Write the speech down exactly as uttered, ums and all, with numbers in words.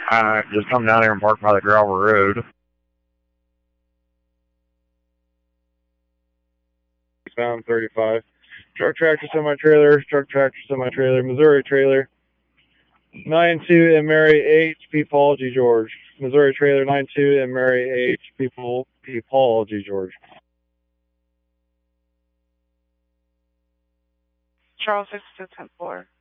Uh, just come down here and park by the gravel road. Sound thirty-five. Truck tractor semi-trailer, truck tractor semi-trailer, Missouri trailer. nine two and Mary H. P. Paul G. George. Missouri trailer nine two and Mary H. P. Paul, P. Paul G. George. Charles six to ten four.